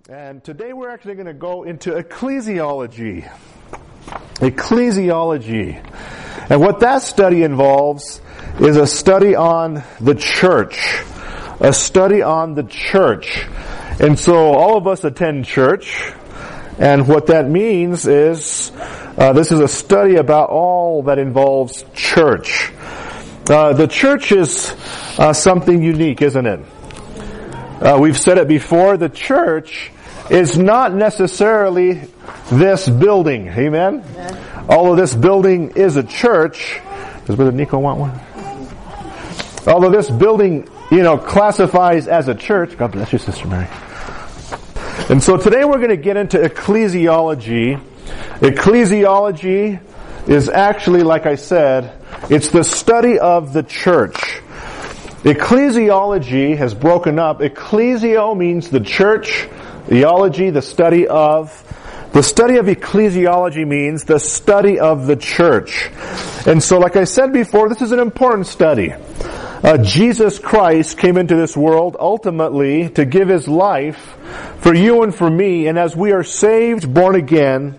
And today we're actually going to go into ecclesiology. Ecclesiology. And what that study involves is a study on the church. A study on the church. And so all of us attend church. And what that means is this is a study about all that involves church. The church is something unique, isn't it? We've said it before, the church is not necessarily this building. Amen? Amen. Although this building is a church. Does Brother Nico want one? Although this building, classifies as a church. God bless you, Sister Mary. And so today we're going to get into ecclesiology. Ecclesiology is actually, like I said, it's the study of the church. Ecclesiology has broken up. Ecclesio means the church. Theology, the study of ecclesiology means the study of the church. And so, like I said before, this is an important study. Jesus Christ came into this world ultimately to give His life for you and for me. And as we are saved, born again,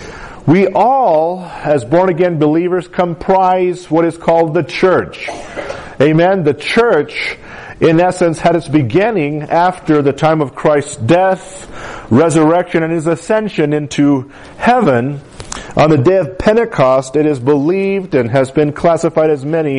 we all, as born again believers, comprise what is called the church. Amen. The church, in essence, had its beginning after the time of Christ's death, resurrection, and His ascension into heaven. On the day of Pentecost, it is believed and has been classified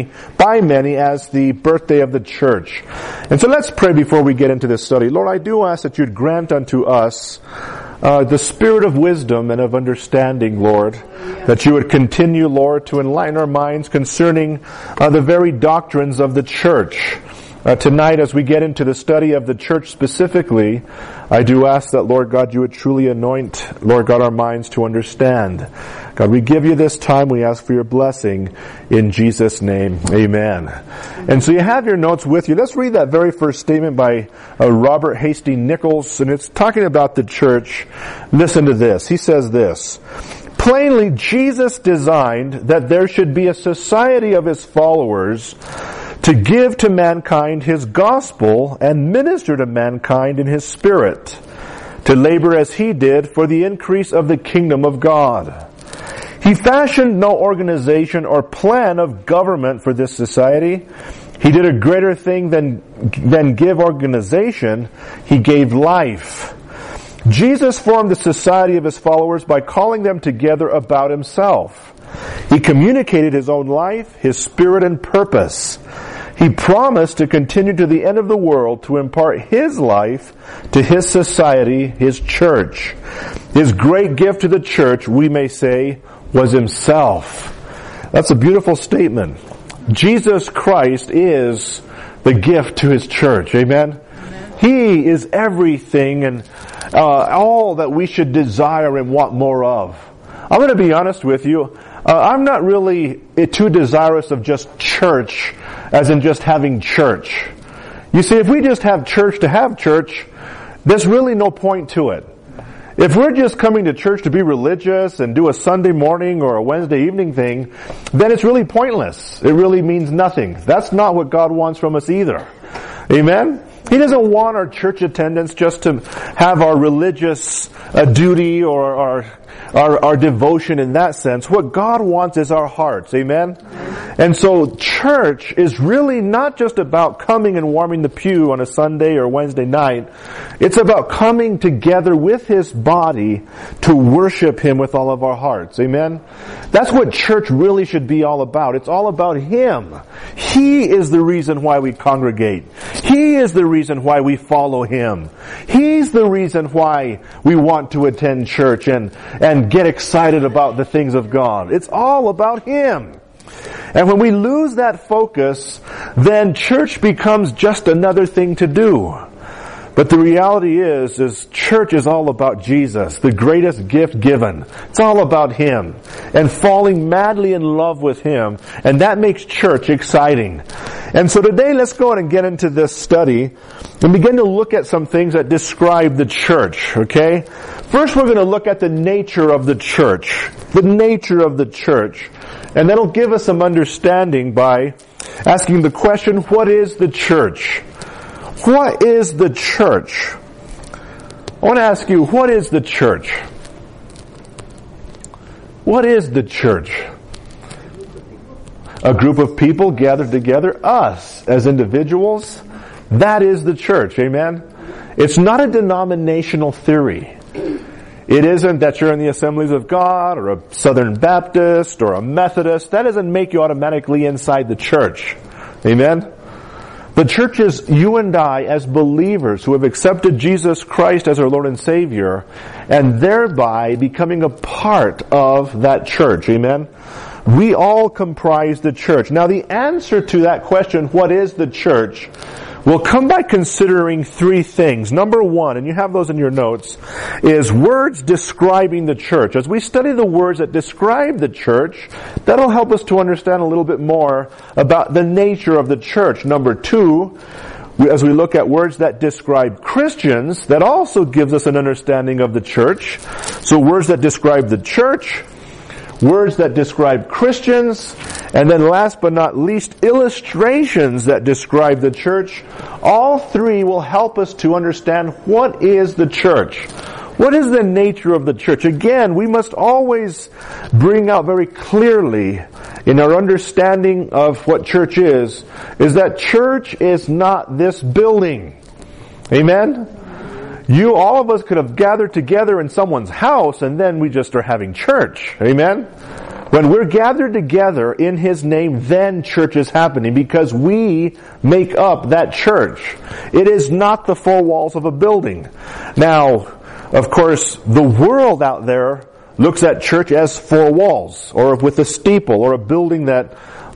by many as the birthday of the church. And so let's pray before we get into this study. Lord, I do ask that You'd grant unto us the spirit of wisdom and of understanding, Lord, that You would continue, Lord, to enlighten our minds concerning the very doctrines of the church. Tonight, as we get into the study of the church specifically, I do ask that, Lord God, You would truly anoint, Lord God, our minds to understand. God, we give You this time. We ask for Your blessing in Jesus' name. Amen. And so you have your notes with you. Let's read that very first statement by Robert Hasty Nichols, and it's talking about the church. Listen to this. He says this: plainly, Jesus designed that there should be a society of His followers to give to mankind His gospel and minister to mankind in His spirit, to labor as He did for the increase of the kingdom of God. He fashioned no organization or plan of government for this society. He did a greater thing than give organization. He gave life. Jesus formed the society of His followers by calling them together about Himself. He communicated His own life, His spirit, and purpose. He promised to continue to the end of the world to impart His life to His society, His church. His great gift to the church, we may say, was Himself. That's a beautiful statement. Jesus Christ is the gift to His church. Amen? Amen. He is everything and all that we should desire and want more of. I'm going to be honest with you. I'm not really too desirous of just church, as in just having church. You see, if we just have church to have church, there's really no point to it. If we're just coming to church to be religious and do a Sunday morning or a Wednesday evening thing, then it's really pointless. It really means nothing. That's not what God wants from us either. Amen? He doesn't want our church attendance just to have our religious duty or our devotion in that sense. What God wants is our hearts. Amen? And so church is really not just about coming and warming the pew on a Sunday or Wednesday night. It's about coming together with His body to worship Him with all of our hearts. Amen? That's what church really should be all about. It's all about Him. He is the reason why we congregate. He is the reason why we follow Him. He's the reason why we want to attend church and get excited about the things of God. It's all about Him. And when we lose that focus, then church becomes just another thing to do. But the reality is church is all about Jesus, the greatest gift given. It's all about Him and falling madly in love with Him. And that makes church exciting. And so today let's go ahead and get into this study and begin to look at some things that describe the church, okay? First we're going to look at the nature of the church. The nature of the church. And that'll give us some understanding by asking the question, what is the church? What is the church? I want to ask you, what is the church? What is the church? A group of people gathered together, us as individuals. That is the church, amen? It's not a denominational theory. It isn't that you're in the Assemblies of God or a Southern Baptist or a Methodist. That doesn't make you automatically inside the church. Amen? The church is you and I as believers who have accepted Jesus Christ as our Lord and Savior, and thereby becoming a part of that church. Amen? We all comprise the church. Now the answer to that question, what is the church, will come by considering three things. Number one, and you have those in your notes, is words describing the church. As we study the words that describe the church, that'll help us to understand a little bit more about the nature of the church. Number two, as we look at words that describe Christians, that also gives us an understanding of the church. So words that describe the church, words that describe Christians, and then last but not least, illustrations that describe the church. All three will help us to understand what is the church. What is the nature of the church? Again, we must always bring out very clearly in our understanding of what church is that church is not this building. Amen? All of us could have gathered together in someone's house and then we just are having church. Amen? When we're gathered together in His name, then church is happening because we make up that church. It is not the four walls of a building. Now, of course, the world out there looks at church as four walls, or with a steeple, or a building that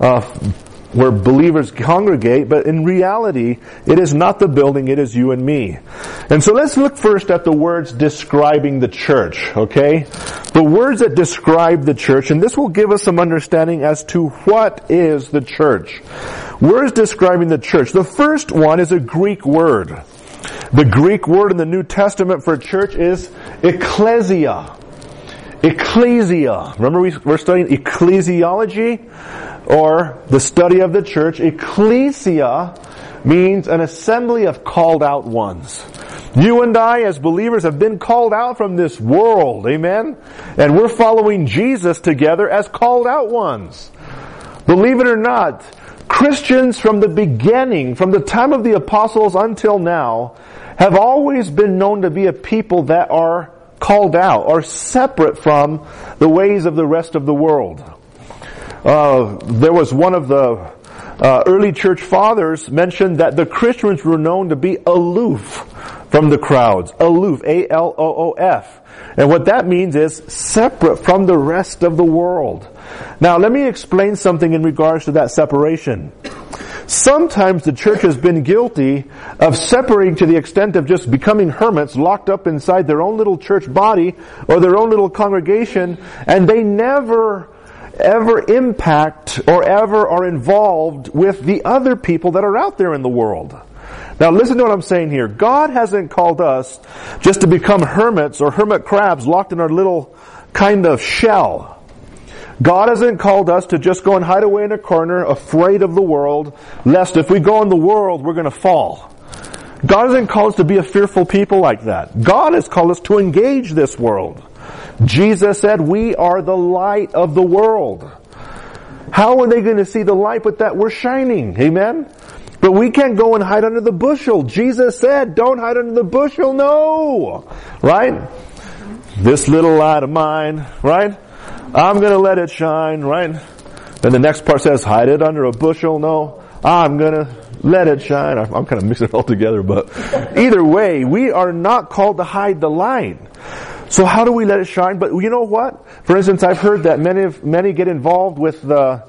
where believers congregate, but in reality, it is not the building, it is you and me. And so let's look first at the words describing the church, okay? The words that describe the church, and this will give us some understanding as to what is the church. Words describing the church. The first one is a Greek word. The Greek word in the New Testament for church is ecclesia. Ecclesia. Remember we're studying ecclesiology, or the study of the church. Ecclesia means an assembly of called out ones. You and I as believers have been called out from this world, amen? And we're following Jesus together as called out ones. Believe it or not, Christians from the beginning, from the time of the apostles until now, have always been known to be a people that are called out, or separate from the ways of the rest of the world. There was one of the early church fathers mentioned that the Christians were known to be aloof from the crowds. Aloof, A-L-O-O-F. And what that means is separate from the rest of the world. Now let me explain something in regards to that separation. Sometimes the church has been guilty of separating to the extent of just becoming hermits, locked up inside their own little church body or their own little congregation, and they never ever impact or ever are involved with the other people that are out there in the world. Now listen to what I'm saying here. God hasn't called us just to become hermits or hermit crabs locked in our little kind of shell. God hasn't called us to just go and hide away in a corner, afraid of the world, lest if we go in the world, we're going to fall. God hasn't called us to be a fearful people like that. God has called us to engage this world. Jesus said, we are the light of the world. How are they going to see the light but that we're shining? Amen? But we can't go and hide under the bushel. Jesus said, don't hide under the bushel, no. Right? This little light of mine, right? I'm going to let it shine, right? Then the next part says, hide it under a bushel, no. I'm going to let it shine. I'm kind of mixing it all together, but either way, we are not called to hide the light. So how do we let it shine? But you know what? For instance, I've heard that many get involved with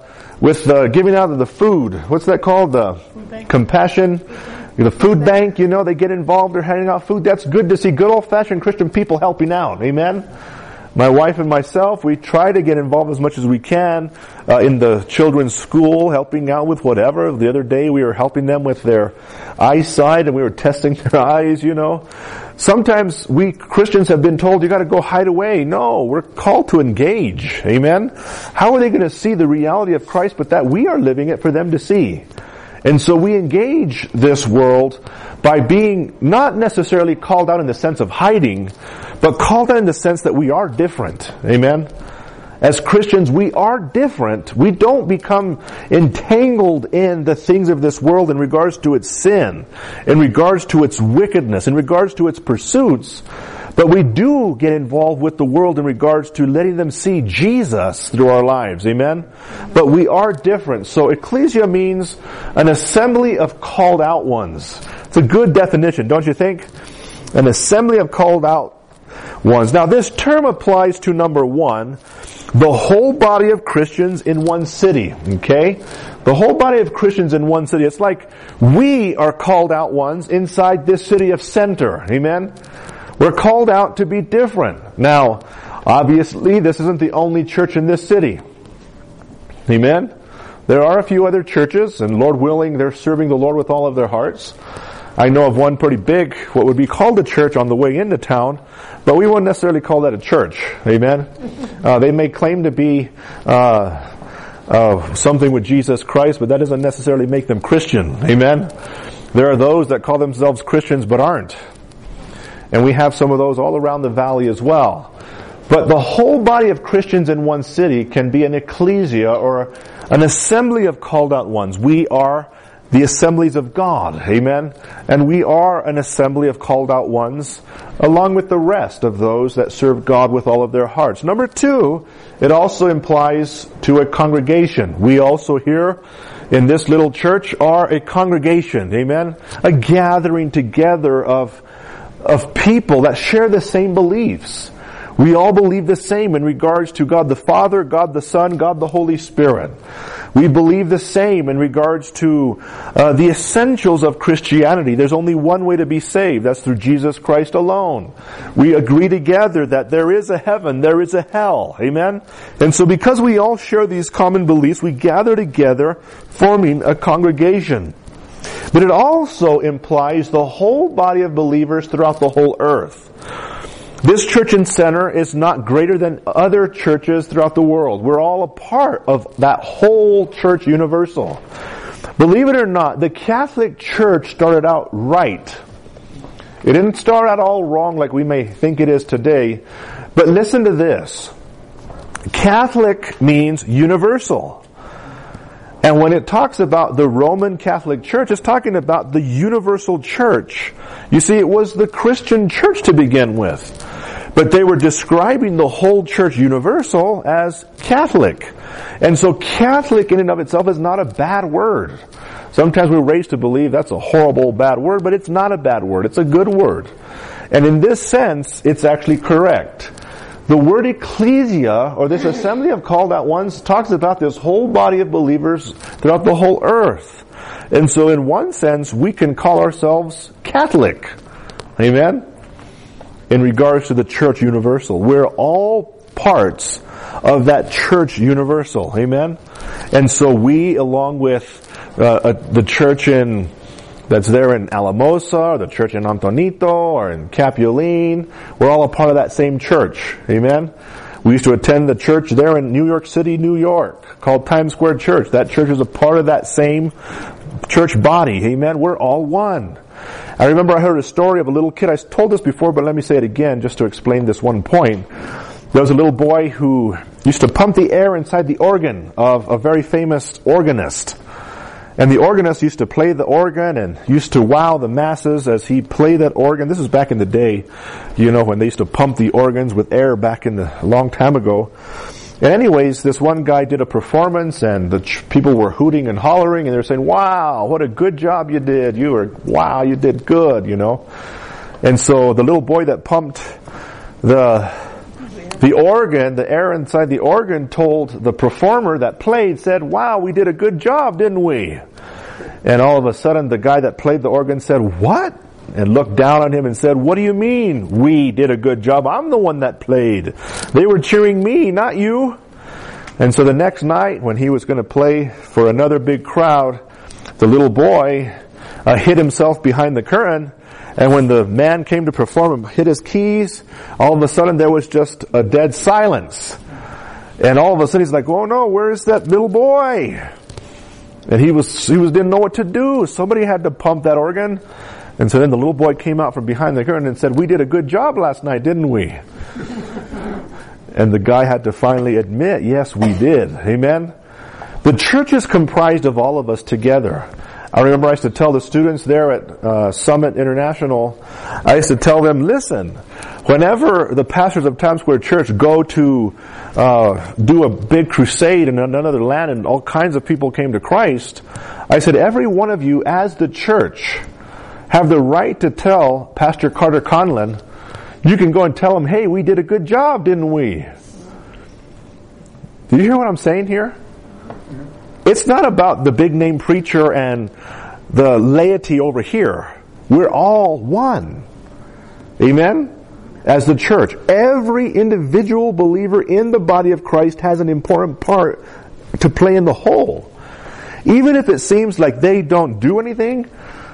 the giving out of the food. What's that called? The compassion. The food bank, they get involved. They're handing out food. That's good to see good old-fashioned Christian people helping out. Amen? My wife and myself, we try to get involved as much as we can in the children's school, helping out with whatever. The other day we were helping them with their eyesight and we were testing their eyes, Sometimes we Christians have been told you got to go hide away. No, we're called to engage. Amen? How are they going to see the reality of Christ but that we are living it for them to see? And so we engage this world by being not necessarily called out in the sense of hiding, but called out in the sense that we are different. Amen? As Christians, we are different. We don't become entangled in the things of this world in regards to its sin, in regards to its wickedness, in regards to its pursuits. But we do get involved with the world in regards to letting them see Jesus through our lives. Amen? But we are different. So ecclesia means an assembly of called out ones. It's a good definition, don't you think? An assembly of called out ones. Now this term applies to number one, the whole body of Christians in one city. Okay? The whole body of Christians in one city. It's like we are called out ones inside this city of Center. Amen? We're called out to be different. Now, obviously, this isn't the only church in this city. Amen? There are a few other churches, and Lord willing, they're serving the Lord with all of their hearts. I know of one pretty big, what would be called a church on the way into town, but we wouldn't necessarily call that a church. Amen? They may claim to be something with Jesus Christ, but that doesn't necessarily make them Christian. Amen? There are those that call themselves Christians but aren't. And we have some of those all around the valley as well. But the whole body of Christians in one city can be an ecclesia or an assembly of called out ones. We are the assemblies of God. Amen? And we are an assembly of called out ones along with the rest of those that serve God with all of their hearts. Number two, it also implies to a congregation. We also here in this little church are a congregation. Amen? A gathering together of people that share the same beliefs. We all believe the same in regards to God the Father, God the Son, God the Holy Spirit. We believe the same in regards to the essentials of Christianity. There's only one way to be saved. That's through Jesus Christ alone. We agree together that there is a heaven, there is a hell. Amen? And so because we all share these common beliefs, we gather together forming a congregation. But it also implies the whole body of believers throughout the whole earth. This church in Center is not greater than other churches throughout the world. We're all a part of that whole church universal. Believe it or not, the Catholic Church started out right. It didn't start out all wrong like we may think it is today. But listen to this. Catholic means universal. And when it talks about the Roman Catholic Church, it's talking about the universal church. You see, it was the Christian church to begin with. But they were describing the whole church universal as Catholic. And so Catholic in and of itself is not a bad word. Sometimes we're raised to believe that's a horrible bad word, but it's not a bad word. It's a good word. And in this sense, it's actually correct. The word ecclesia, or this assembly of called out ones, talks about this whole body of believers throughout the whole earth. And so in one sense, we can call ourselves Catholic. Amen? In regards to the church universal. We're all parts of that church universal. Amen? And so we, along with the church that's there in Alamosa, or the church in Antonito, or in Capuline, we're all a part of that same church. Amen? We used to attend the church there in New York City, New York, called Times Square Church. That church is a part of that same church body. Amen? We're all one. I remember I heard a story of a little kid. I told this before, but let me say it again just to explain this one point. There was a little boy who used to pump the air inside the organ of a very famous organist. And the organist used to play the organ and used to wow the masses as he played that organ. This is back in the day, when they used to pump the organs with air back in a long time ago. And anyways, this one guy did a performance and the people were hooting and hollering and they were saying, wow, what a good job you did. Wow, you did good, And so the little boy that pumped the organ, the air inside the organ, told the performer that played, said, wow, we did a good job, didn't we? And all of a sudden the guy that played the organ said, what? And looked down on him and said, what do you mean we did a good job? I'm the one that played. They were cheering me, not you. And so the next night when he was going to play for another big crowd, the little boy hid himself behind the curtain. And when the man came to perform and hit his keys, all of a sudden there was just a dead silence. And all of a sudden he's like, oh no, where is that little boy? And he didn't know what to do. Somebody had to pump that organ. And so then the little boy came out from behind the curtain and said, "We did a good job last night, didn't we?" And the guy had to finally admit, "Yes, we did." Amen? The church is comprised of all of us together. I remember I used to tell the students there at Summit International, I used to tell them, listen, whenever the pastors of Times Square Church go to do a big crusade in another land and all kinds of people came to Christ, I said, every one of you as the church have the right to tell Pastor Carter Conlon, you can go and tell him, "Hey, we did a good job, didn't we?" Do you hear what I'm saying here? It's not about the big name preacher and the laity over here. We're all one. Amen? As the church. Every individual believer in the body of Christ has an important part to play in the whole. Even if it seems like they don't do anything,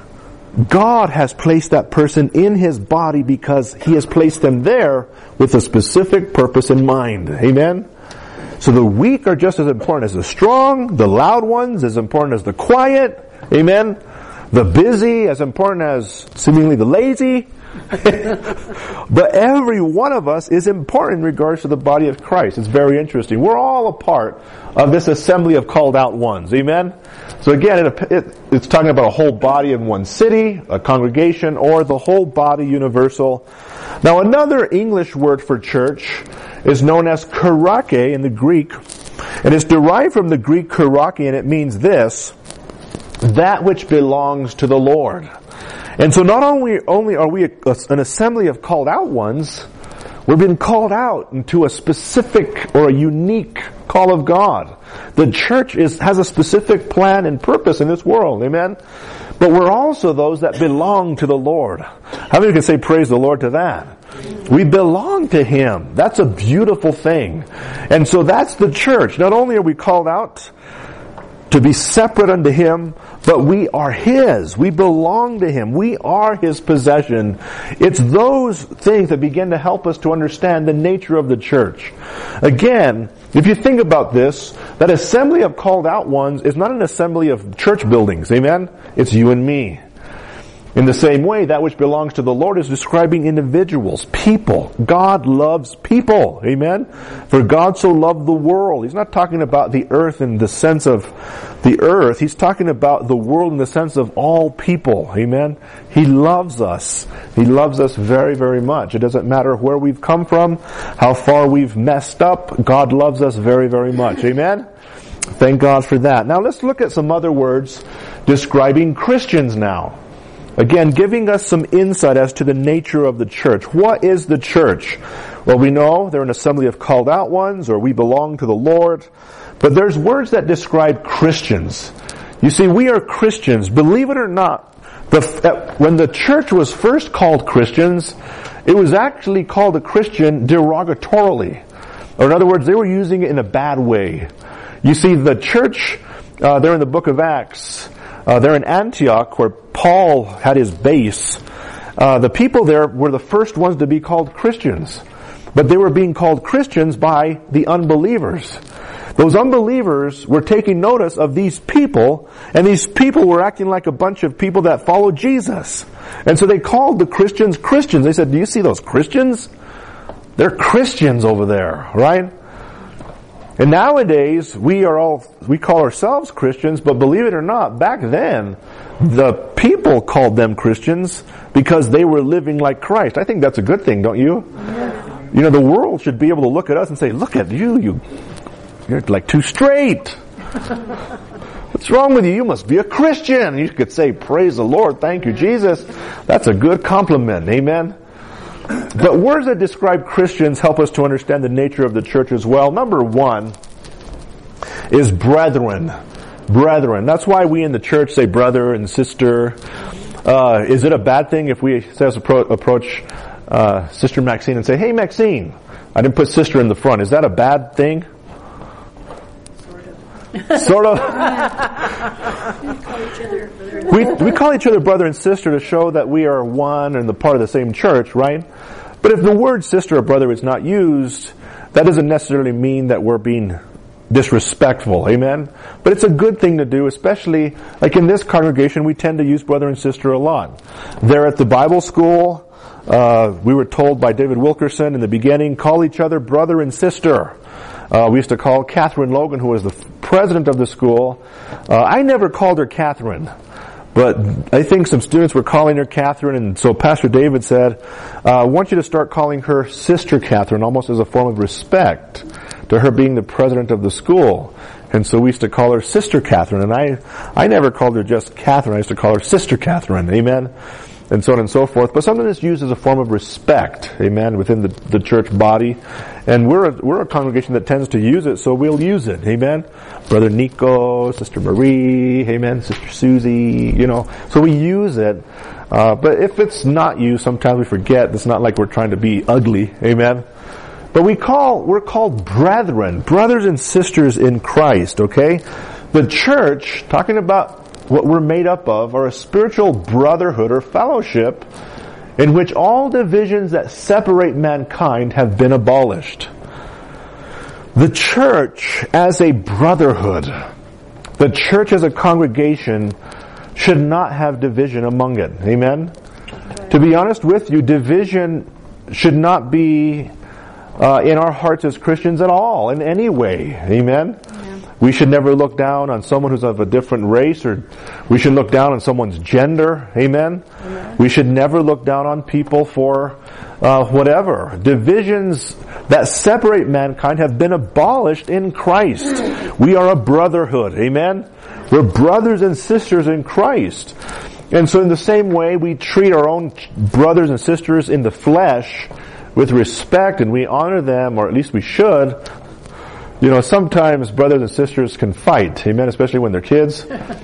God has placed that person in His body because He has placed them there with a specific purpose in mind. Amen? So the weak are just as important as the strong, the loud ones as important as the quiet, amen? The busy as important as seemingly the lazy. But every one of us is important in regards to the body of Christ. It's very interesting. We're all a part of this assembly of called out ones, amen? So again, it's talking about a whole body in one city, a congregation, or the whole body universal. Now another English word for church is known as karake in the Greek, and it's derived from the Greek karake, and it means this, that which belongs to the Lord. And so not only are we an assembly of called out ones, we're being called out into a specific or a unique call of God. The church has a specific plan and purpose in this world, amen? But we're also those that belong to the Lord. How many can say praise the Lord to that? We belong to Him. That's a beautiful thing. And so that's the church. Not only are we called out to be separate unto Him, but we are His. We belong to Him. We are His possession. It's those things that begin to help us to understand the nature of the church. Again, if you think about this, that assembly of called out ones is not an assembly of church buildings. Amen? It's you and me. In the same way, that which belongs to the Lord is describing individuals, people. God loves people. Amen? For God so loved the world. He's not talking about the earth in the sense of the earth. He's talking about the world in the sense of all people. Amen? He loves us. He loves us very, very much. It doesn't matter where we've come from, how far we've messed up. God loves us very, very much. Amen? Thank God for that. Now let's look at some other words describing Christians now. Again, giving us some insight as to the nature of the church. What is the church? Well, we know they're an assembly of called out ones, or we belong to the Lord. But there's words that describe Christians. You see, we are Christians. Believe it or not, when the church was first called Christians, it was actually called a Christian derogatorily. Or in other words, they were using it in a bad way. You see, the church, there in the book of Acts, there in Antioch, where Paul had his base, the people there were the first ones to be called Christians. But they were being called Christians by the unbelievers. Those unbelievers were taking notice of these people, and these people were acting like a bunch of people that followed Jesus. And so they called the Christians Christians. They said, "Do you see those Christians? They're Christians over there," right? And nowadays, we call ourselves Christians, but believe it or not, back then, the people called them Christians because they were living like Christ. I think that's a good thing, don't you? Yeah. You know, the world should be able to look at us and say, "Look at you, you're like too straight. What's wrong with you? You must be a Christian." You could say, "Praise the Lord, thank you, Jesus." That's a good compliment, amen? But words that describe Christians help us to understand the nature of the church as well. Number one is brethren. Brethren. That's why we in the church say brother and sister. Is it a bad thing if we approach Sister Maxine and say, "Hey Maxine," I didn't put sister in the front. Is that a bad thing? Sort of. We call each other brother and sister to show that we are one and the part of the same church, right? But if the word sister or brother is not used, that doesn't necessarily mean that we're being disrespectful. Amen? But it's a good thing to do, especially like in this congregation, we tend to use brother and sister a lot. There at the Bible school, we were told by David Wilkerson in the beginning, call each other brother and sister. We used to call Catherine Logan, who was the president of the school. I never called her Catherine, but I think some students were calling her Catherine, and so Pastor David said, I want you to start calling her Sister Catherine, almost as a form of respect to her being the president of the school. And so we used to call her Sister Catherine, and I never called her just Catherine, I used to call her Sister Catherine, amen? And so on and so forth. But something that's used as a form of respect, amen, within the church body. And we're a congregation that tends to use it, so we'll use it, amen. Brother Nico, Sister Marie, amen, Sister Susie, so we use it. But if it's not used, sometimes we forget. It's not like we're trying to be ugly, amen. But we're called brethren, brothers and sisters in Christ, okay? The church, talking about what we're made up of, are a spiritual brotherhood or fellowship in which all divisions that separate mankind have been abolished. The church as a brotherhood, the church as a congregation should not have division among it. Amen? To be honest with you, division should not be in our hearts as Christians at all, in any way. Amen? We should never look down on someone who's of a different race, or we should look down on someone's gender. Amen? We should never look down on people for whatever. Divisions that separate mankind have been abolished in Christ. We are a brotherhood. Amen? We're brothers and sisters in Christ. And so in the same way, we treat our own brothers and sisters in the flesh with respect, and we honor them, or at least we should. Sometimes brothers and sisters can fight, amen, especially when they're kids.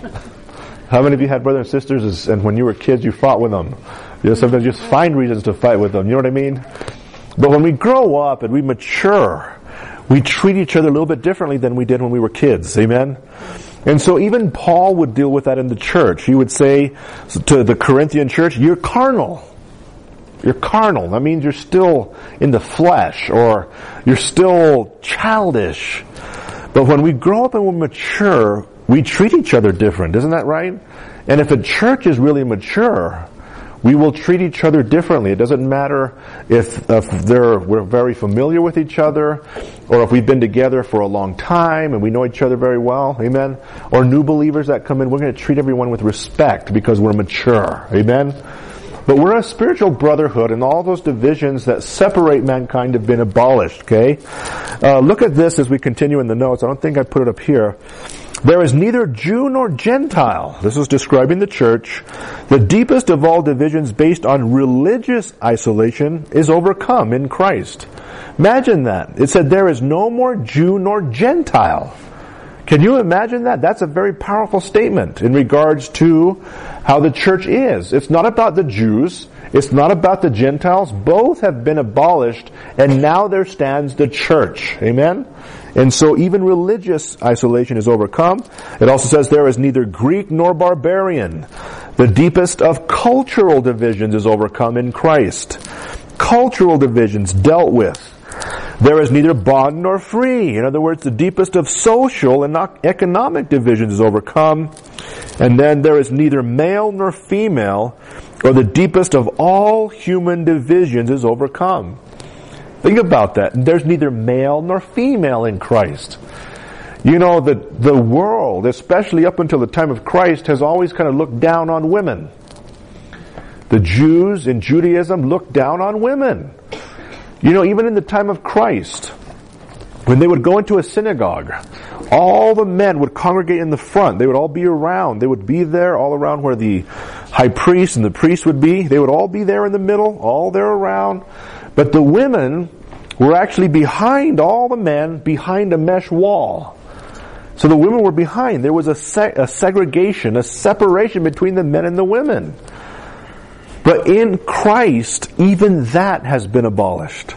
How many of you had brothers and sisters, and when you were kids, you fought with them? Sometimes you just find reasons to fight with them, you know what I mean? But when we grow up and we mature, we treat each other a little bit differently than we did when we were kids, amen? And so even Paul would deal with that in the church. He would say to the Corinthian church, you're carnal. You're carnal. That means you're still in the flesh, or you're still childish. But when we grow up and we mature, we treat each other different. Isn't that right? And if a church is really mature, we will treat each other differently. It doesn't matter if we're very familiar with each other, or if we've been together for a long time and we know each other very well. Amen? Or new believers that come in, we're going to treat everyone with respect because we're mature. Amen? But we're a spiritual brotherhood, and all those divisions that separate mankind have been abolished, okay? Look at this as we continue in the notes. I don't think I put it up here. There is neither Jew nor Gentile. This is describing the church. The deepest of all divisions based on religious isolation is overcome in Christ. Imagine that. It said there is no more Jew nor Gentile. Can you imagine that? That's a very powerful statement in regards to how the church is. It's not about the Jews. It's not about the Gentiles. Both have been abolished, and now there stands the church. Amen? And so even religious isolation is overcome. It also says there is neither Greek nor barbarian. The deepest of cultural divisions is overcome in Christ. Cultural divisions dealt with. There is neither bond nor free. In other words, the deepest of social and economic divisions is overcome. And then there is neither male nor female, or the deepest of all human divisions is overcome. Think about that. There's neither male nor female in Christ. The world, especially up until the time of Christ, has always kind of looked down on women. The Jews in Judaism looked down on women. Even in the time of Christ, when they would go into a synagogue, all the men would congregate in the front. They would all be around. They would be there all around where the high priest and the priest would be. They would all be there in the middle, all there around. But the women were actually behind all the men, behind a mesh wall. So the women were behind. There was a segregation, a separation between the men and the women. But in Christ, even that has been abolished.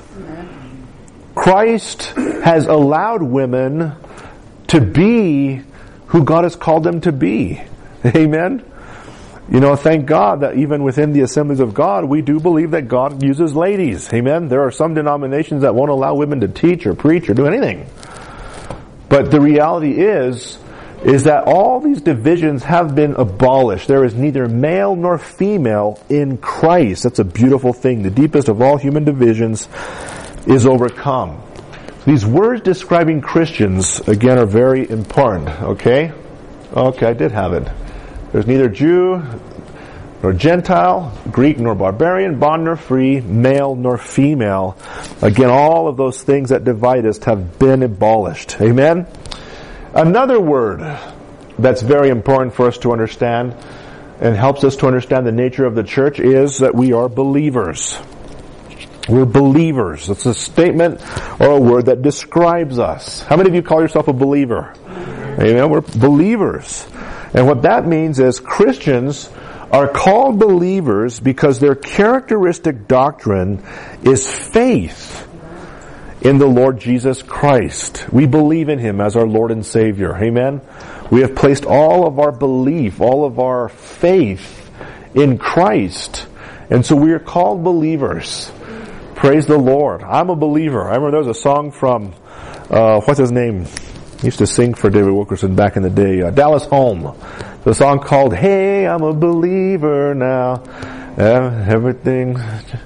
Christ has allowed women to be who God has called them to be. Amen? Thank God that even within the Assemblies of God, we do believe that God uses ladies. Amen? There are some denominations that won't allow women to teach or preach or do anything. But the reality is that all these divisions have been abolished. There is neither male nor female in Christ. That's a beautiful thing. The deepest of all human divisions is overcome. These words describing Christians, again, are very important, okay? Okay, I did have it. There's neither Jew nor Gentile, Greek nor barbarian, bond nor free, male nor female. Again, all of those things that divide us have been abolished. Amen? Another word that's very important for us to understand and helps us to understand the nature of the church is that we are believers. We're believers. It's a statement or a word that describes us. How many of you call yourself a believer? Amen. We're believers. And what that means is Christians are called believers because their characteristic doctrine is faith in the Lord Jesus Christ. We believe in Him as our Lord and Savior. Amen. We have placed all of our belief, all of our faith in Christ. And so we are called believers. Praise the Lord. I'm a believer. I remember there was a song from, what's his name? He used to sing for David Wilkerson back in the day. Dallas Holm. The song called, Hey, I'm a Believer Now. Everything,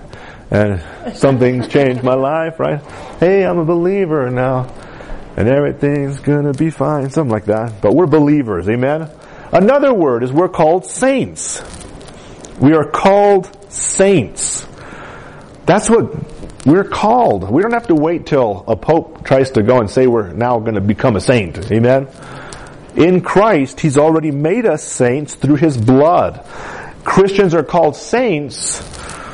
and some things changed my life, right? Hey, I'm a believer now. And everything's gonna be fine. Something like that. But we're believers. Amen? Another word is we're called saints. We are called saints. That's what we're called. We don't have to wait till a pope tries to go and say we're now going to become a saint. Amen? In Christ, He's already made us saints through His blood. Christians are called saints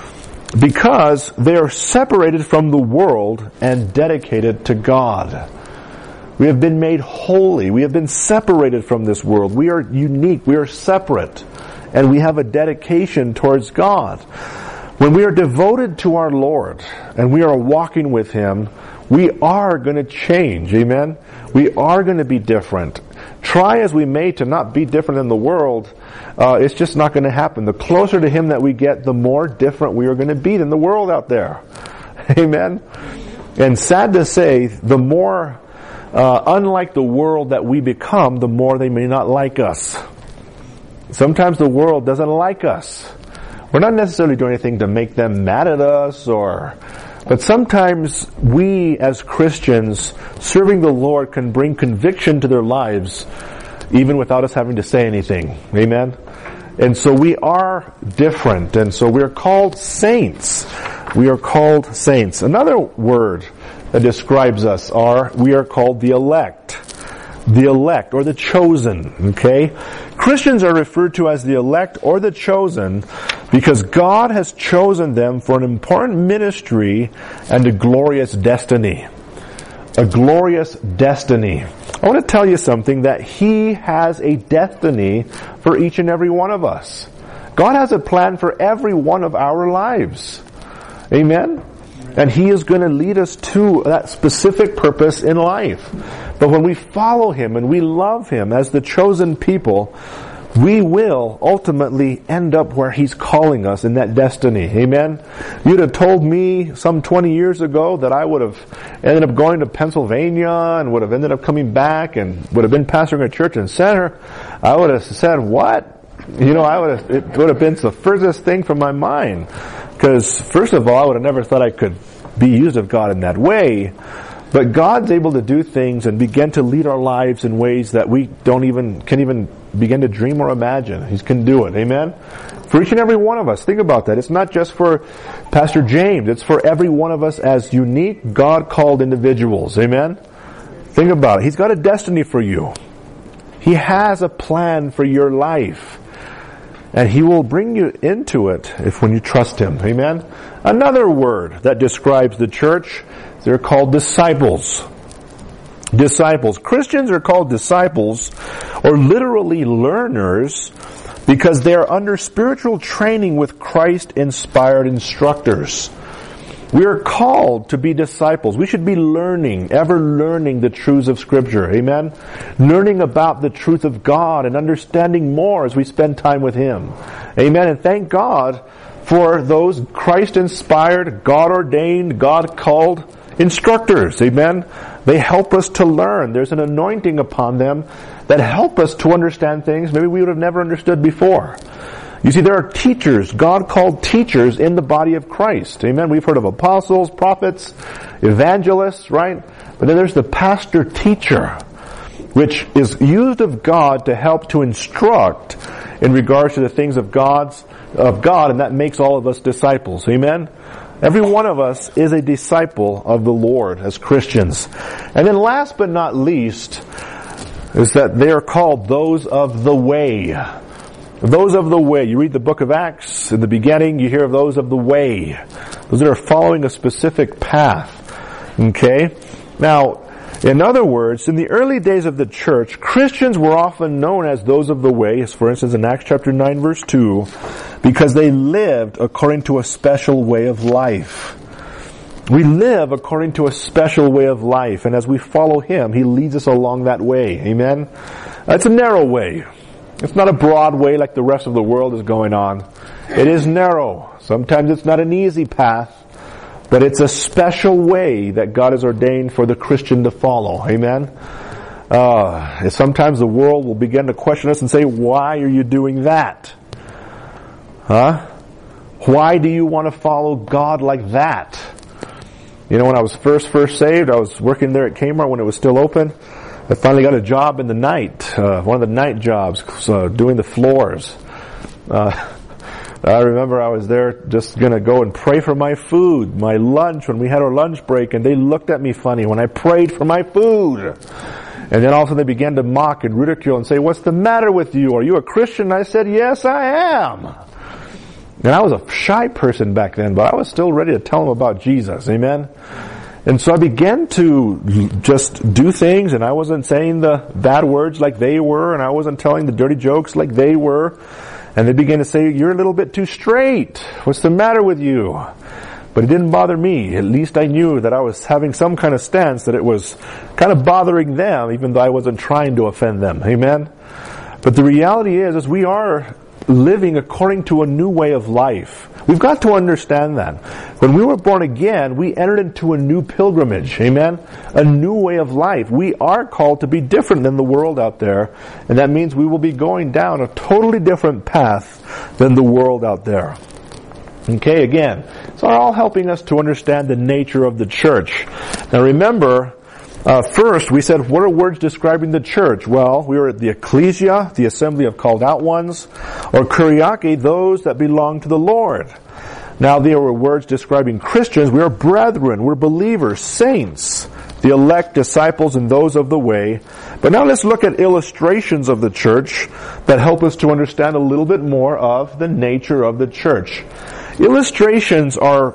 because they are separated from the world and dedicated to God. We have been made holy. We have been separated from this world. We are unique. We are separate. And we have a dedication towards God. When we are devoted to our Lord and we are walking with Him, we are going to change. Amen? We are going to be different. Try as we may to not be different than the world, it's just not going to happen. The closer to Him that we get, the more different we are going to be than the world out there. Amen? And sad to say, the more unlike the world that we become, the more they may not like us. Sometimes the world doesn't like us. We're not necessarily doing anything to make them mad at us, but sometimes we as Christians serving the Lord can bring conviction to their lives even without us having to say anything. Amen? And so we are different, and so we're called saints. We are called saints. Another word that describes us we are called the elect. The elect, or the chosen, okay? Christians are referred to as the elect or the chosen because God has chosen them for an important ministry and a glorious destiny. A glorious destiny. I want to tell you something, that He has a destiny for each and every one of us. God has a plan for every one of our lives. Amen? And He is going to lead us to that specific purpose in life. But when we follow Him and we love Him as the chosen people, we will ultimately end up where He's calling us in that destiny. Amen? You'd have told me some 20 years ago that I would have ended up going to Pennsylvania and would have ended up coming back and would have been pastoring a church in Center. I would have said, what? It would have been the furthest thing from my mind. Because, first of all, I would have never thought I could be used of God in that way. But God's able to do things and begin to lead our lives in ways that we can't even begin to dream or imagine. He can do it. Amen? For each and every one of us. Think about that. It's not just for Pastor James. It's for every one of us as unique, God-called individuals. Amen? Think about it. He's got a destiny for you. He has a plan for your life. And He will bring you into it when you trust Him. Amen? Another word that describes the church, they're called disciples. Disciples. Christians are called disciples, or literally learners, because they are under spiritual training with Christ-inspired instructors. We are called to be disciples. We should be ever learning the truths of Scripture. Amen? Learning about the truth of God and understanding more as we spend time with Him. Amen? And thank God for those Christ-inspired, God-ordained, God-called instructors. Amen? They help us to learn. There's an anointing upon them that help us to understand things maybe we would have never understood before. You see, there are teachers, God called teachers in the body of Christ. Amen. We've heard of apostles, prophets, evangelists, right? But then there's the pastor teacher, which is used of God to help to instruct in regards to the things of God, and that makes all of us disciples. Amen. Every one of us is a disciple of the Lord as Christians. And then last but not least is that they are called those of the way. Those of the way. You read the book of Acts, in the beginning you hear of those of the way. Those that are following a specific path. Okay? Now, in other words, in the early days of the church, Christians were often known as those of the way, as for instance in Acts chapter 9 verse 2, because they lived according to a special way of life. We live according to a special way of life, and as we follow Him, He leads us along that way. Amen? That's a narrow way. It's not a broad way like the rest of the world is going on. It is narrow. Sometimes it's not an easy path, but it's a special way that God has ordained for the Christian to follow. Amen? Sometimes the world will begin to question us and say, why are you doing that? Huh? Why do you want to follow God like that? You know, when I was first saved, I was working there at Kmart when it was still open. I finally got a job in the night, one of the night jobs, doing the floors. I remember I was there just gonna go and pray for my food, my lunch, when we had our lunch break, and they looked at me funny when I prayed for my food. And then all of a sudden they began to mock and ridicule and say, what's the matter with you? Are you a Christian? And I said, yes, I am. And I was a shy person back then, but I was still ready to tell them about Jesus. Amen? And so I began to just do things, and I wasn't saying the bad words like they were, and I wasn't telling the dirty jokes like they were. And they began to say, you're a little bit too straight. What's the matter with you? But it didn't bother me. At least I knew that I was having some kind of stance that it was kind of bothering them, even though I wasn't trying to offend them. Amen? But the reality is we are living according to a new way of life. We've got to understand that. When we were born again, we entered into a new pilgrimage. Amen? A new way of life. We are called to be different than the world out there. And that means we will be going down a totally different path than the world out there. Okay, again, so all helping us to understand the nature of the church. Now remember, first we said, what are words describing the church? Well, we were at the ecclesia, the assembly of called out ones, or kuriake, those that belong to the Lord. Now there were words describing Christians. We are brethren, we're believers, saints, the elect, disciples, and those of the way. But now let's look at illustrations of the church that help us to understand a little bit more of the nature of the church. Illustrations are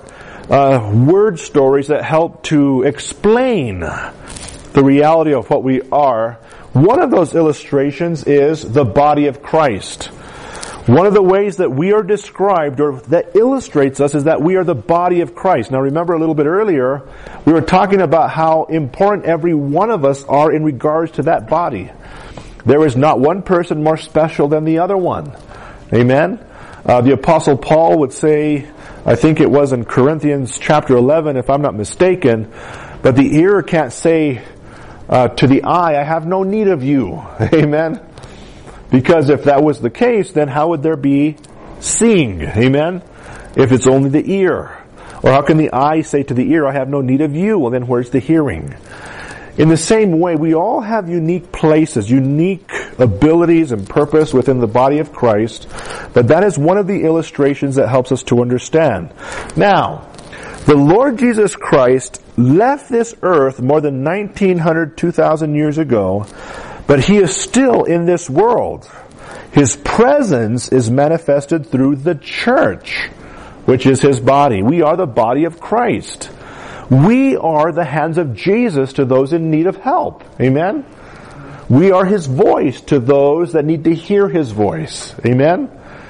word stories that help to explain the reality of what we are. One of those illustrations is the body of Christ. One of the ways that we are described, or that illustrates us, is that we are the body of Christ. Now remember a little bit earlier, we were talking about how important every one of us are in regards to that body. There is not one person more special than the other one. Amen? The Apostle Paul would say, I think it was in Corinthians chapter 11, if I'm not mistaken, but the ear can't say to the eye, I have no need of you. Amen? Because if that was the case, then how would there be seeing? Amen? If it's only the ear. Or how can the eye say to the ear, I have no need of you? Well, then where's the hearing? In the same way, we all have unique places, unique abilities and purpose within the body of Christ, but that is one of the illustrations that helps us to understand. Now, the Lord Jesus Christ left this earth more than 1900, 2000 years ago, but He is still in this world. His presence is manifested through the church, which is His body. We are the body of Christ. We are the hands of Jesus to those in need of help. Amen? We are His voice to those that need to hear His voice. Amen?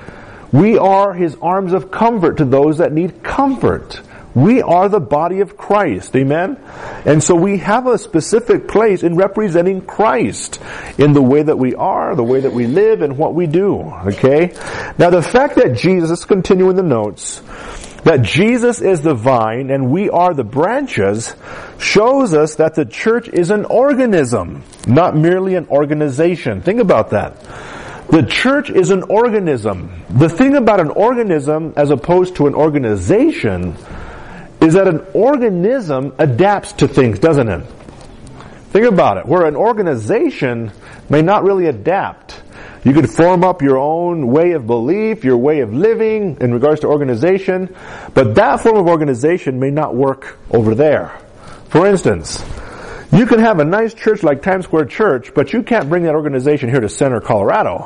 We are His arms of comfort to those that need comfort. We are the body of Christ. Amen? And so we have a specific place in representing Christ in the way that we are, the way that we live, and what we do. Okay? Now the fact that Jesus, let's continue in the notes, that Jesus is the vine and we are the branches, shows us that the church is an organism, not merely an organization. Think about that. The church is an organism. The thing about an organism as opposed to an organization is that an organism adapts to things, doesn't it? Think about it. Where an organization may not really adapt. You could form up your own way of belief, your way of living in regards to organization, but that form of organization may not work over there. For instance, you can have a nice church like Times Square Church, but you can't bring that organization here to Center, Colorado.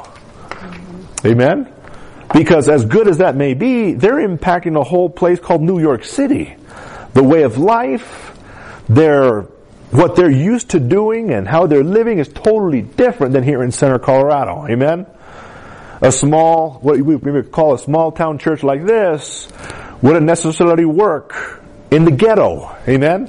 Amen? Because as good as that may be, they're impacting a whole place called New York City. The way of life, what they're used to doing and how they're living is totally different than here in Center, Colorado. Amen? What we would call a small town church like this wouldn't necessarily work in the ghetto. Amen?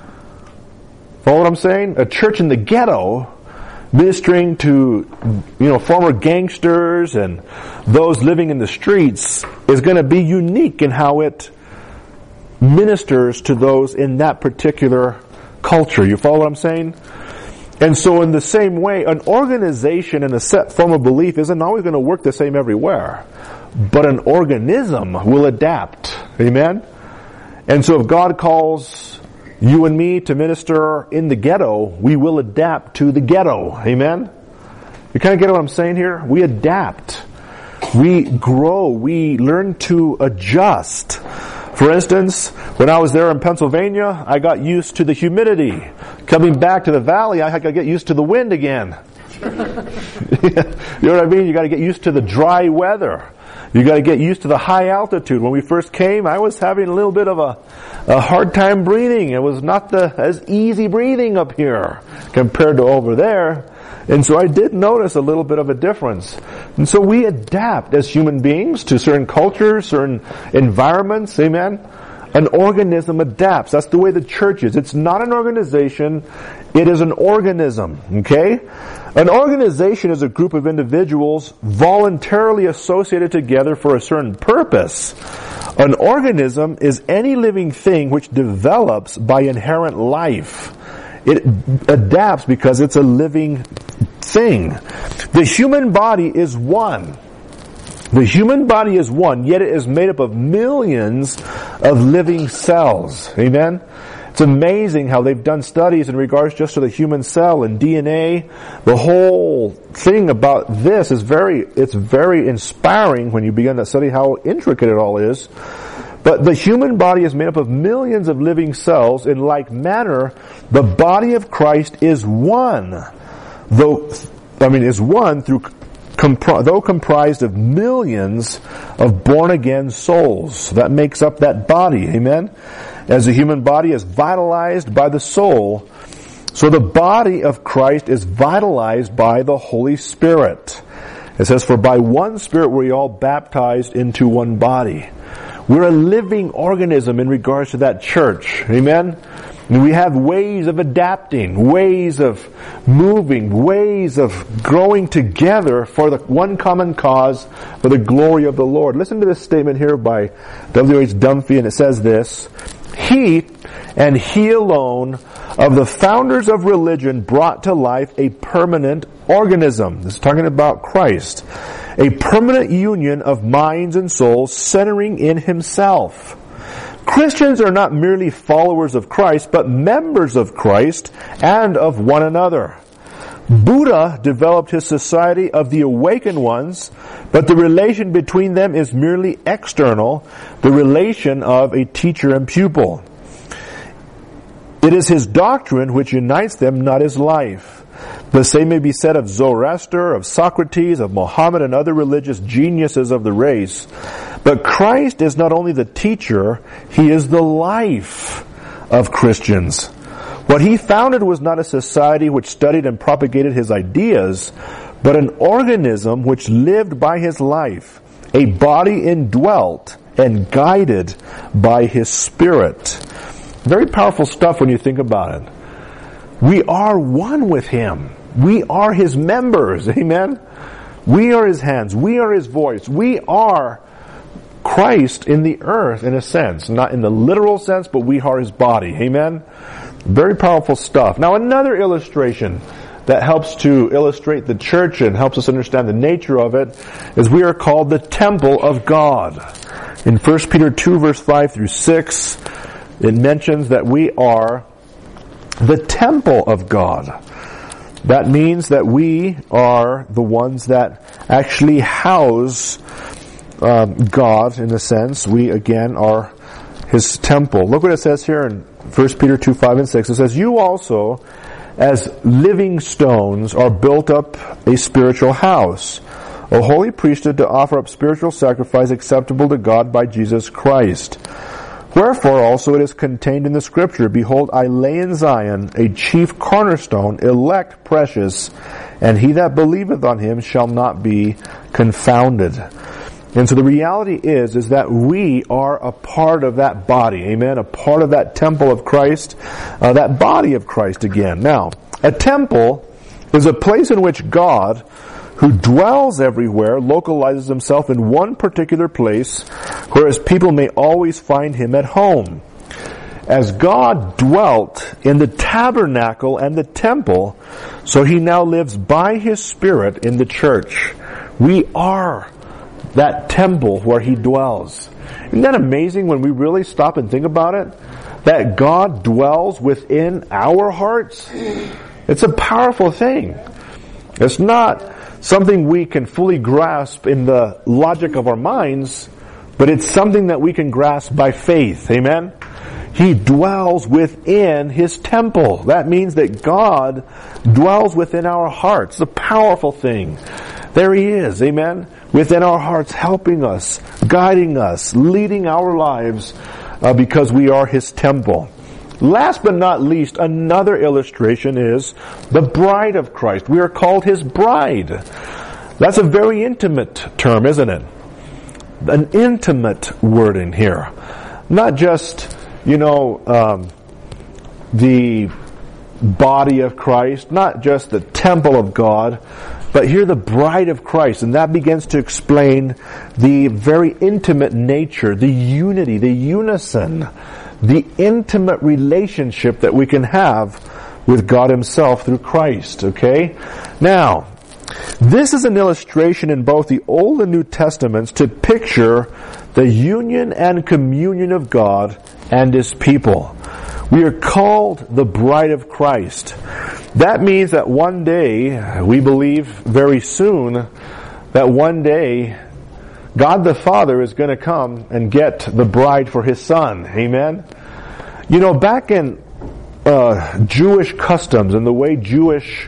Follow what I'm saying? A church in the ghetto ministering to, former gangsters and those living in the streets is going to be unique in how it ministers to those in that particular culture. You follow what I'm saying? And so in the same way, an organization and a set form of belief isn't always going to work the same everywhere. But an organism will adapt. Amen? And so if God calls you and me to minister in the ghetto, we will adapt to the ghetto. Amen? You kind of get what I'm saying here? We adapt. We grow. We learn to adjust. For instance, when I was there in Pennsylvania, I got used to the humidity. Coming back to the valley, I had to get used to the wind again. You know what I mean? You got to get used to the dry weather. You got to get used to the high altitude. When we first came, I was having a little bit of a hard time breathing. It was not as easy breathing up here compared to over there. And so I did notice a little bit of a difference. And so we adapt as human beings to certain cultures, certain environments. Amen? An organism adapts. That's the way the church is. It's not an organization. It is an organism. Okay? An organization is a group of individuals voluntarily associated together for a certain purpose. An organism is any living thing which develops by inherent life. It adapts because it's a living thing. The human body is one. The human body is one, yet it is made up of millions of living cells. Amen? It's amazing how they've done studies in regards just to the human cell and DNA. The whole thing about this is it's very inspiring when you begin to study how intricate it all is. But the human body is made up of millions of living cells. In like manner, the body of Christ is one. Though comprised of millions of born-again souls. That makes up that body. Amen? As the human body is vitalized by the soul, so the body of Christ is vitalized by the Holy Spirit. It says, for by one Spirit were we all baptized into one body. We're a living organism in regards to that church. Amen? And we have ways of adapting, ways of moving, ways of growing together for the one common cause, for the glory of the Lord. Listen to this statement here by W.H. Dunphy, and it says this: He, and He alone, of the founders of religion brought to life a permanent organism. This is talking about Christ. A permanent union of minds and souls centering in Himself. Christians are not merely followers of Christ, but members of Christ and of one another. Buddha developed his society of the awakened ones, but the relation between them is merely external, the relation of a teacher and pupil. It is his doctrine which unites them, not his life. The same may be said of Zoroaster, of Socrates, of Mohammed, and other religious geniuses of the race. But Christ is not only the teacher, He is the life of Christians. What He founded was not a society which studied and propagated His ideas, but an organism which lived by His life, a body indwelt and guided by His Spirit. Very powerful stuff when you think about it. We are one with Him. We are His members. Amen? We are His hands. We are His voice. We are Christ in the earth, in a sense. Not in the literal sense, but we are His body. Amen? Very powerful stuff. Now another illustration that helps to illustrate the church and helps us understand the nature of it is we are called the temple of God. In 1 Peter 2 verse 5 through 6, it mentions that we are the temple of God. That means that we are the ones that actually house God, in a sense. We, again, are His temple. Look what it says here in 1 Peter 2, 5 and 6. It says, "You also, as living stones, are built up a spiritual house, a holy priesthood to offer up spiritual sacrifice acceptable to God by Jesus Christ. Wherefore also it is contained in the Scripture, Behold, I lay in Zion a chief cornerstone, elect, precious, and he that believeth on Him shall not be confounded." And so the reality is that we are a part of that body, amen? A part of that temple of Christ, that body of Christ again. Now, a temple is a place in which God, who dwells everywhere, localizes Himself in one particular place, whereas people may always find Him at home. As God dwelt in the tabernacle and the temple, so He now lives by His Spirit in the church. We are that temple where He dwells. Isn't that amazing when we really stop and think about it? That God dwells within our hearts? It's a powerful thing. It's not something we can fully grasp in the logic of our minds, but it's something that we can grasp by faith. Amen? He dwells within His temple. That means that God dwells within our hearts. It's a powerful thing. There He is, amen? Within our hearts, helping us, guiding us, leading our lives, because we are His temple. Last but not least, another illustration is the bride of Christ. We are called His bride. That's a very intimate term, isn't it? An intimate word in here. Not just, the body of Christ, not just the temple of God, but here the bride of Christ, and that begins to explain the very intimate nature, the unity, the unison, the intimate relationship that we can have with God Himself through Christ, okay? Now, this is an illustration in both the Old and New Testaments to picture the union and communion of God and His people. We are called the bride of Christ. That means that one day, we believe very soon, that one day God the Father is going to come and get the bride for His Son. Amen? Back in Jewish customs and the way Jewish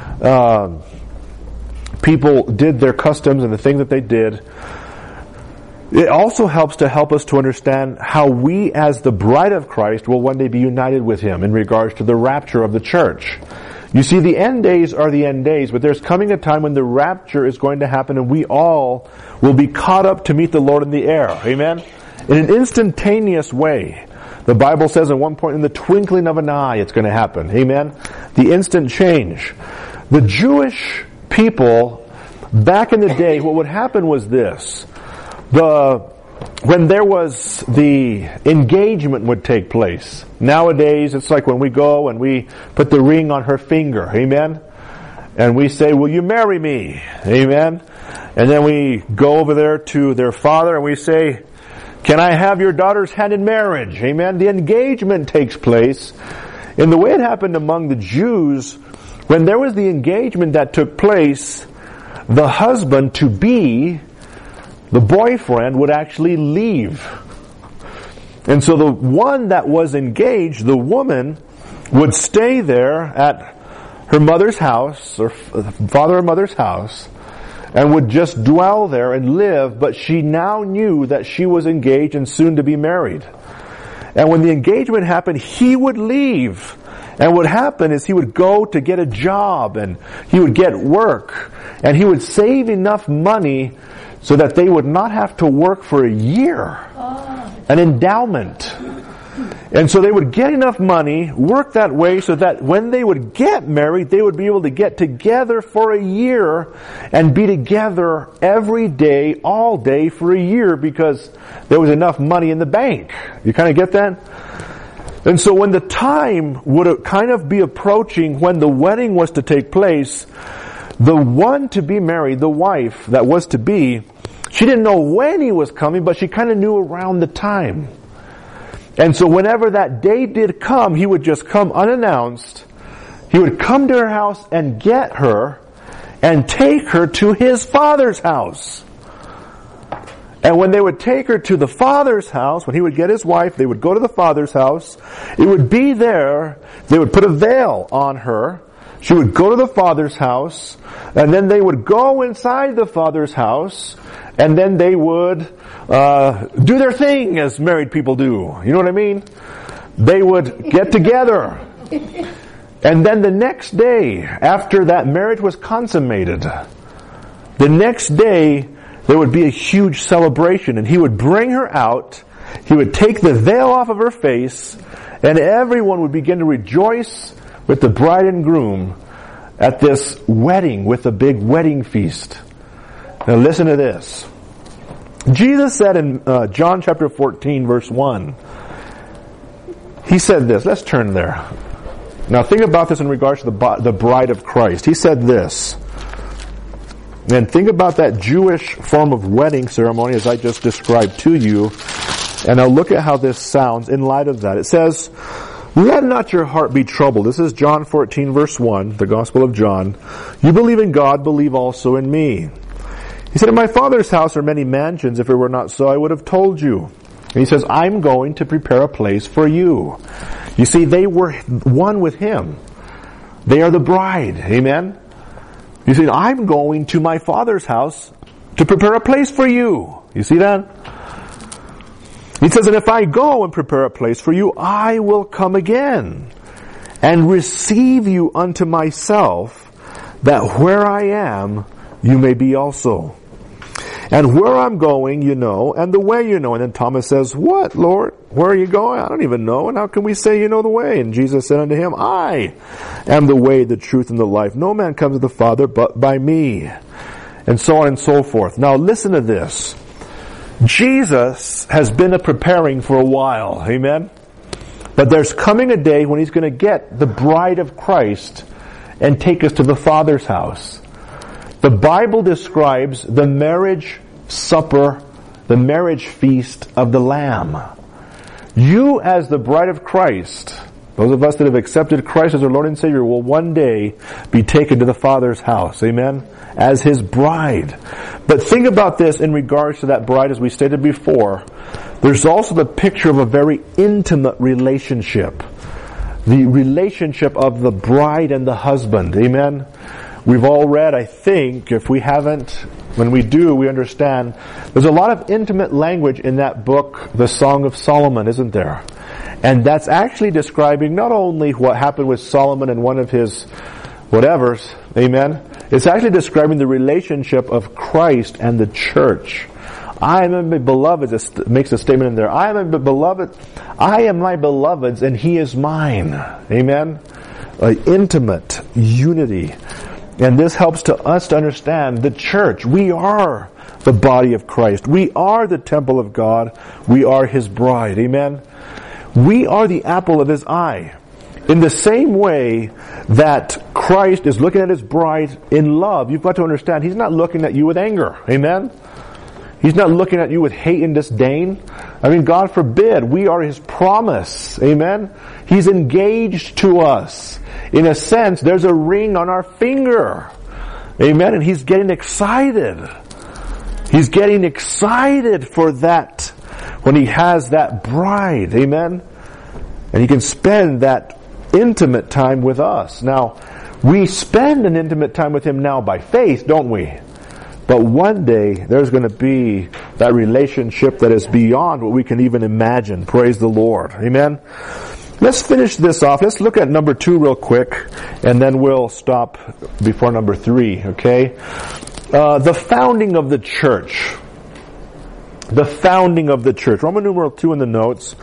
people did their customs and the thing that they did, it also helps us to understand how we as the bride of Christ will one day be united with Him in regards to the rapture of the church. You see, the end days are the end days, but there's coming a time when the rapture is going to happen and we all will be caught up to meet the Lord in the air. Amen? In an instantaneous way. The Bible says at one point, in the twinkling of an eye, it's going to happen. Amen? The instant change. The Jewish people, back in the day, what would happen was this. When there was the engagement would take place. Nowadays, it's like when we go and we put the ring on her finger. Amen? And we say, will you marry me? Amen? And then we go over there to their father and we say, can I have your daughter's hand in marriage? Amen? The engagement takes place. And the way it happened among the Jews, when there was the engagement that took place, the husband to be, the boyfriend, would actually leave. And so the one that was engaged, the woman, would stay there at her mother's house, or father or mother's house, and would just dwell there and live, but she now knew that she was engaged and soon to be married. And when the engagement happened, he would leave. And what happened is he would go to get a job, and he would get work, and he would save enough money so that they would not have to work for a year. An endowment. And so they would get enough money, work that way so that when they would get married, they would be able to get together for a year and be together every day, all day for a year because there was enough money in the bank. You kind of get that? And so when the time would kind of be approaching when the wedding was to take place, the one to be married, the wife that was to be, she didn't know when he was coming, but she kind of knew around the time. And so whenever that day did come, he would just come unannounced. He would come to her house and get her and take her to his father's house. And when they would take her to the father's house, when he would get his wife, they would go to the father's house. It would be there. They would put a veil on her. She would go to the father's house, and then they would go inside the father's house, and then they would do their thing as married people do. You know what I mean? They would get together. And then the next day, after that marriage was consummated, the next day there would be a huge celebration, and he would bring her out, he would take the veil off of her face, and everyone would begin to rejoice with the bride and groom at this wedding with a big wedding feast. Now listen to this. Jesus said in John chapter 14 verse 1, he said this. Let's turn there. Now think about this in regards to the bride of Christ. He said this. And think about that Jewish form of wedding ceremony as I just described to you. And now look at how this sounds in light of that. It says, "Let not your heart be troubled." This is John 14 verse 1, the Gospel of John. "You believe in God, believe also in me." He said, "In my Father's house are many mansions. If it were not so, I would have told you." And he says, "I'm going to prepare a place for you." You see, they were one with him. They are the bride. Amen? You see, I'm going to my Father's house to prepare a place for you. You see that? He says, "And if I go and prepare a place for you, I will come again and receive you unto myself, that where I am, you may be also. And where I'm going, you know, and the way you know." And then Thomas says, "What, Lord? Where are you going? I don't even know. And how can we say you know the way?" And Jesus said unto him, "I am the way, the truth, and the life. No man comes to the Father but by me." And so on and so forth. Now listen to this. Jesus has been preparing for a while. Amen? But there's coming a day when he's going to get the bride of Christ and take us to the Father's house. The Bible describes the marriage supper, the marriage feast of the Lamb. You as the bride of Christ, those of us that have accepted Christ as our Lord and Savior, will one day be taken to the Father's house. Amen? As his bride. But think about this in regards to that bride, as we stated before. There's also the picture of a very intimate relationship. The relationship of the bride and the husband. Amen? We've all read, I think, if we haven't, when we do, we understand. There's a lot of intimate language in that book, the Song of Solomon, isn't there? And that's actually describing not only what happened with Solomon and one of his whatevers, amen? It's actually describing the relationship of Christ and the church. "I am my beloved," it makes a statement in there. "I am my beloved, I am my beloved's and he is mine." Amen? Intimate unity. And this helps to us to understand the church. We are the body of Christ. We are the temple of God. We are his bride. Amen? We are the apple of his eye. In the same way that Christ is looking at his bride in love, you've got to understand, he's not looking at you with anger. Amen? He's not looking at you with hate and disdain. I mean, God forbid. We are his promise. Amen? He's engaged to us. In a sense, there's a ring on our finger. Amen? And he's getting excited. He's getting excited for that when he has that bride. Amen? And he can spend that intimate time with us. Now, we spend an intimate time with him now by faith, don't we? But one day, there's going to be that relationship that is beyond what we can even imagine. Praise the Lord. Amen? Let's finish this off. Let's look at number 2 real quick, and then we'll stop before number 3, okay? The founding of the church. The founding of the church. Roman numeral 2 in the notes.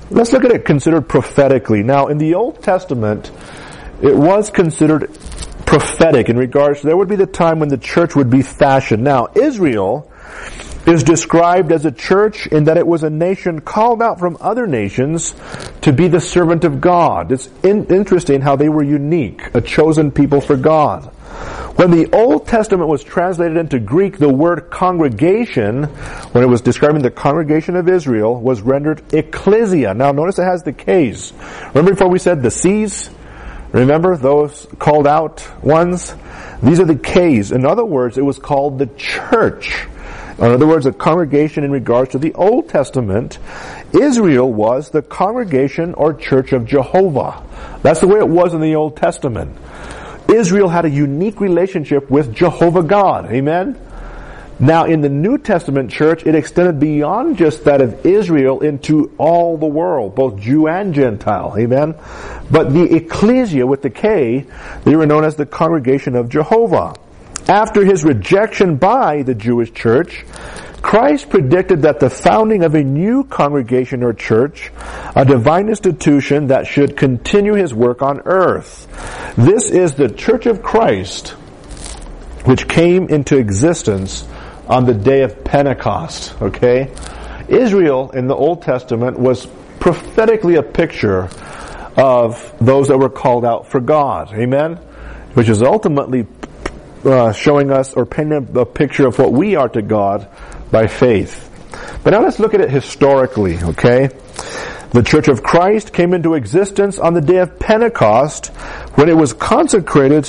Let's look at it considered prophetically. Now, in the Old Testament, it was considered prophetic in regards to there would be the time when the church would be fashioned. Now, Israel is described as a church in that it was a nation called out from other nations to be the servant of God. It's interesting how they were unique, a chosen people for God. When the Old Testament was translated into Greek, the word congregation, when it was describing the congregation of Israel, was rendered ecclesia. Now notice it has the K's. Remember before we said the C's? Remember those called out ones? These are the K's. In other words, it was called the church. In other words, a congregation in regards to the Old Testament. Israel was the congregation or church of Jehovah. That's the way it was in the Old Testament. Israel had a unique relationship with Jehovah God. Amen? Now, in the New Testament church, it extended beyond just that of Israel into all the world, both Jew and Gentile. Amen? But the ecclesia with the K, they were known as the congregation of Jehovah. After his rejection by the Jewish church, Christ predicted that the founding of a new congregation or church, a divine institution that should continue his work on earth. This is the Church of Christ, which came into existence on the day of Pentecost. Okay? Israel in the Old Testament was prophetically a picture of those that were called out for God. Amen? Which is ultimately showing us or painting a picture of what we are to God by faith. But now let's look at it historically, okay? The Church of Christ came into existence on the day of Pentecost when it was consecrated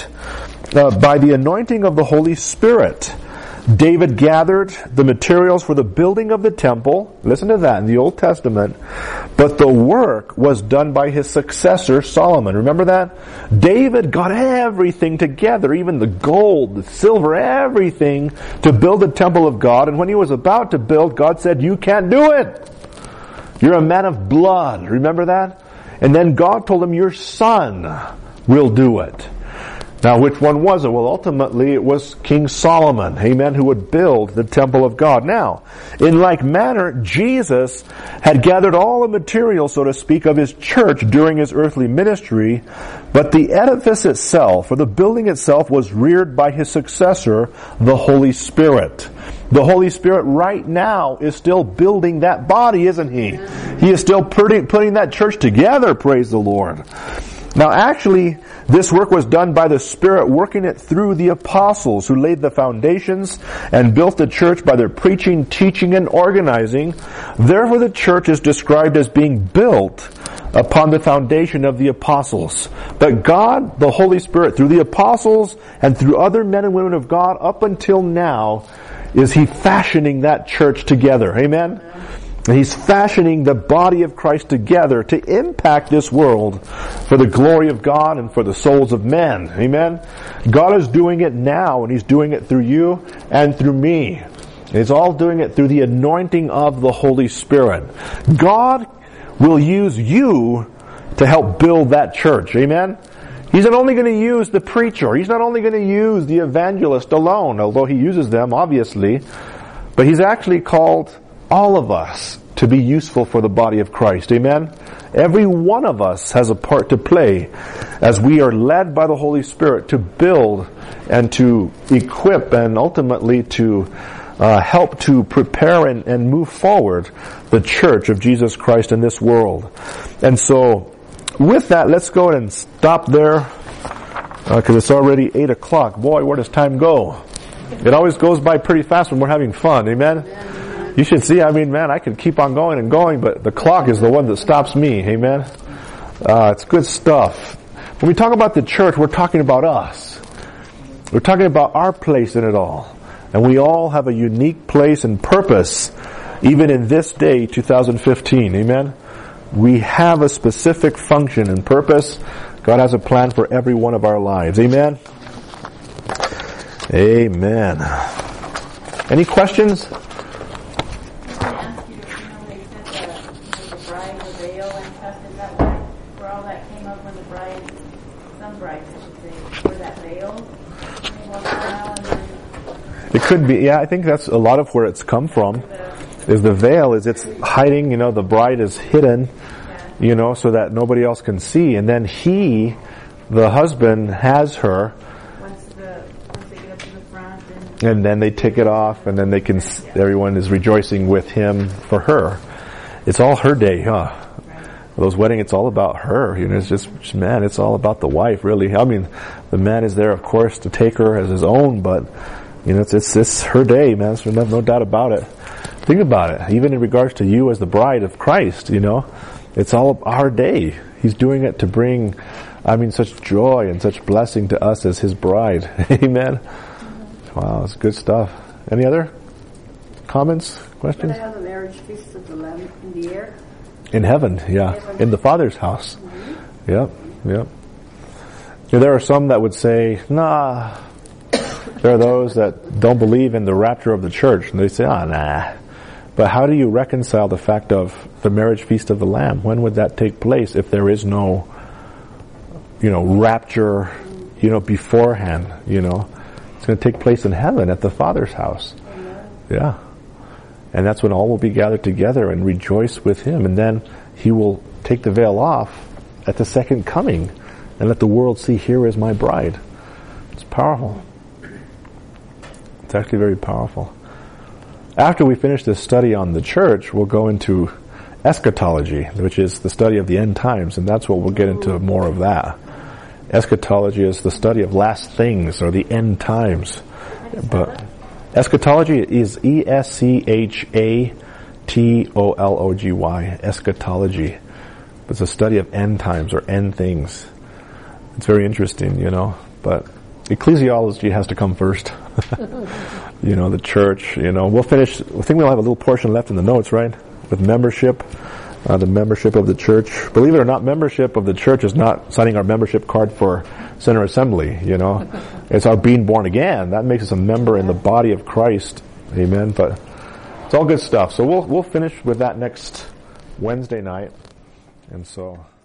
by the anointing of the Holy Spirit. David gathered the materials for the building of the temple. Listen to that in the Old Testament. But the work was done by his successor, Solomon. Remember that? David got everything together, even the gold, the silver, everything to build the temple of God. And when he was about to build, God said, "You can't do it. You're a man of blood." Remember that? And then God told him, "Your son will do it." Now, which one was it? Well, ultimately, it was King Solomon, amen, who would build the temple of God. Now, in like manner, Jesus had gathered all the material, so to speak, of his church during his earthly ministry, but the edifice itself, or the building itself, was reared by his successor, the Holy Spirit. The Holy Spirit right now is still building that body, isn't he? He is still putting that church together, praise the Lord. Now actually, this work was done by the Spirit working it through the apostles who laid the foundations and built the church by their preaching, teaching, and organizing. Therefore the church is described as being built upon the foundation of the apostles. But God, the Holy Spirit, through the apostles and through other men and women of God up until now, is he fashioning that church together. Amen? And he's fashioning the body of Christ together to impact this world for the glory of God and for the souls of men. Amen? God is doing it now, and he's doing it through you and through me. He's all doing it through the anointing of the Holy Spirit. God will use you to help build that church. Amen? He's not only going to use the preacher. He's not only going to use the evangelist alone, although he uses them, obviously. But he's actually called all of us to be useful for the body of Christ. Amen? Every one of us has a part to play as we are led by the Holy Spirit to build and to equip and ultimately to help to prepare and move forward the church of Jesus Christ in this world. And so, with that, let's go ahead and stop there because it's already 8 o'clock. Boy, where does time go? It always goes by pretty fast when we're having fun. Amen? You should see, I mean, man, I could keep on going and going, but the clock is the one that stops me. Amen? It's good stuff. When we talk about the church, we're talking about us. We're talking about our place in it all. And we all have a unique place and purpose, even in this day, 2015. Amen? We have a specific function and purpose. God has a plan for every one of our lives. Amen? Amen. Any questions? It could be, yeah, I think that's a lot of where it's come from, is the veil, is it's hiding, the bride is hidden, so that nobody else can see. And then the husband, has her, Once they get up to the front, and then they take it off, and then everyone is rejoicing with him for her. It's all her day, huh? Those weddings, it's all about her. It's just, man, it's all about the wife, really. I mean, the man is there, of course, to take her as his own, but, it's her day, man. So no doubt about it. Think about it. Even in regards to you as the bride of Christ, it's all our day. He's doing it to bring, such joy and such blessing to us as his bride. Amen. Wow, it's good stuff. Any other comments, questions? But I have the marriage feast of the Lamb in the air. In heaven, yeah. Heaven. In the Father's house. Mm-hmm. Yep. There are some that would say, nah. There are those that don't believe in the rapture of the church, and they say, nah. But how do you reconcile the fact of the marriage feast of the Lamb? When would that take place if there is no, rapture, beforehand, It's going to take place in heaven at the Father's house. Amen. Yeah. And that's when all will be gathered together and rejoice with him. And then he will take the veil off at the second coming and let the world see, here is my bride. It's powerful. It's actually very powerful. After we finish this study on the church, we'll go into eschatology, which is the study of the end times, and that's what we'll get into more of that. Eschatology is the study of last things, or the end times. But eschatology is ESCHATOLOGY, eschatology. It's a study of end times, or end things. It's very interesting, but ecclesiology has to come first. The church, we'll finish, I think we'll have a little portion left in the notes, right? With membership, the membership of the church. Believe it or not, membership of the church is not signing our membership card for Center Assembly, It's our being born again. That makes us a member in the body of Christ. Amen. But it's all good stuff. So we'll finish with that next Wednesday night. And so